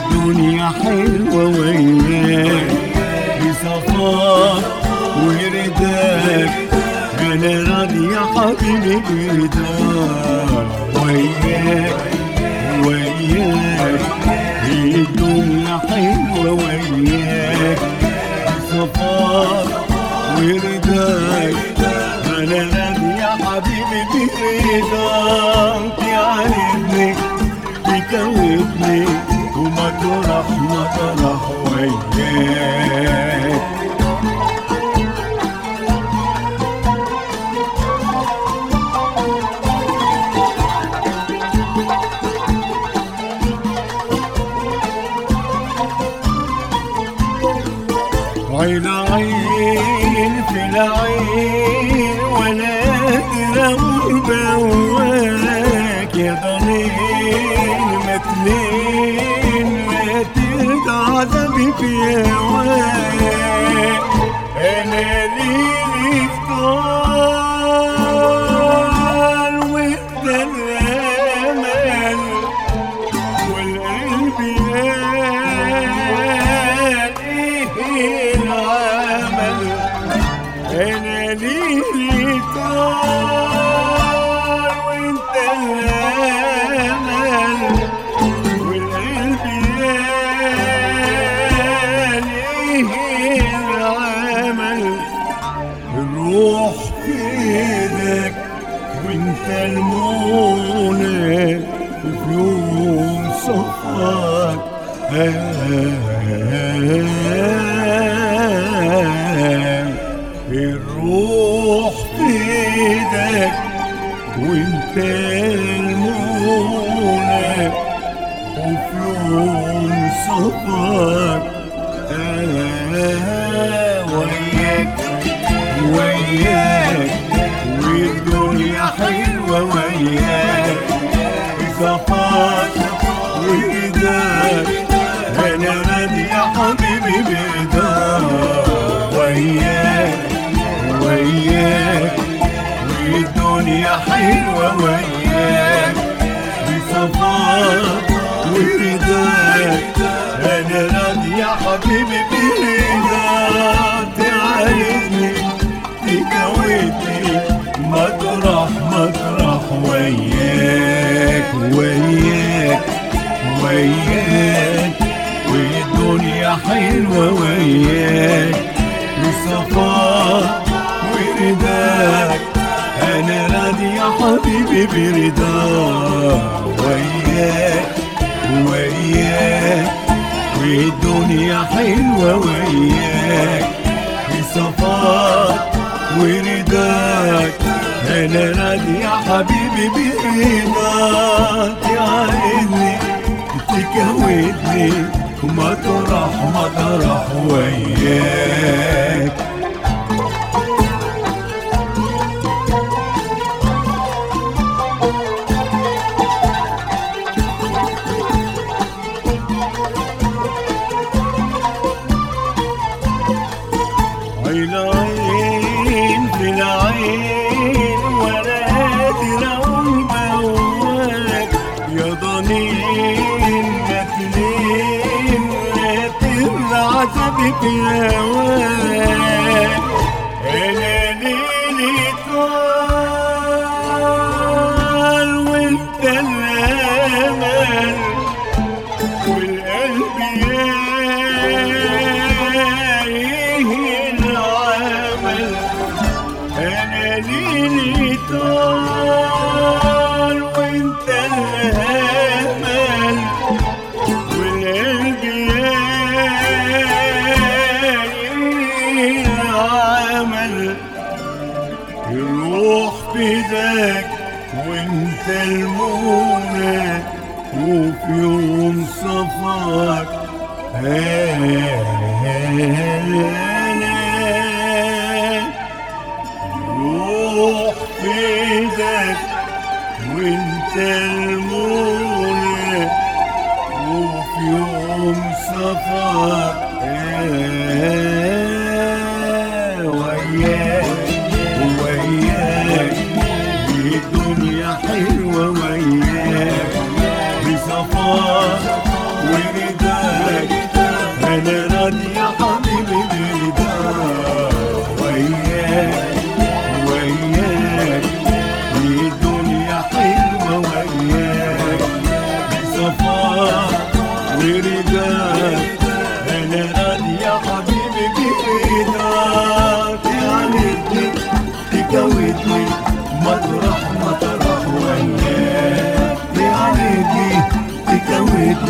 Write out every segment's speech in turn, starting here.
الدنيا حلوة وياك بصفاك ورداك، أنا راضي يا حبيبي برضاك وياك وياك. الدنيا حلوة وياك بصفاك ورداك، أنا راضي يا حبيبي برضاك. تعرفني تكوتني وما تروح وياك. عين عين في العين وانا قادر اقول بواك، يا ضنين متنين ما ترضى عذابي في هواك. انا ليلي طال وانت الامل والقلب أنا ليلي طال وانت الأمل والقلب ليه العمل. الروح في ايدك وانت المنى وفي يوم صفاك الروح في ايدك وانت المنى وفي يوم صفاك وياك وياك. والدنيا حلوة وياك بصفاك وإيداك، أنا راضي يا حبيبي برضاك وياك وياك. والدنيا حلوة وياك بصفاك ورضاك، أنا راضي يا حبيبي برضاك. تعرفني تكوتني مطرح وياك وياك وياك. والدنيا حلوة وياك بصفاك ورداك، أنا راضي يا حبيبي برضاك وياك وياك. والدنيا حلوة وياك بصفاك ورداك، أنا راضي يا حبيبي برضاك. تعرفني تكوتني مطرح وياك. عين عين في العين وانا قادر اقول بواك، يا ضنين متنين لا ترضى عذابي في هواك. انا ليلي طال وانت الامل والقلب أنا ليلي طال وانت الأمل والقلب العمل. الروح في ايدك وانت المنى وفي يوم صفاك روح في ايدك وانت المنى وفي يوم صفاك وياك وياك. الدنيا حلوة وياك بصفاك ورداك،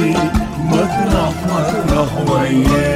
مطرح وياك